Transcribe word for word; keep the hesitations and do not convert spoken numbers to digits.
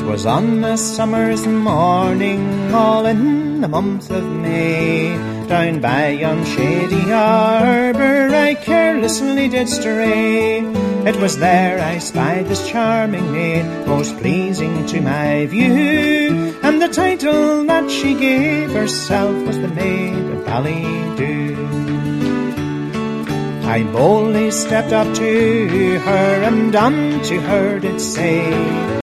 'Twas on a summer's morning, all in the month of May, down by yon shady arbour I carelessly did stray. It was there I spied this charming maid, most pleasing to my view, and the title that she gave herself was the Maid of Ballydew. I boldly stepped up to her, and unto her did say,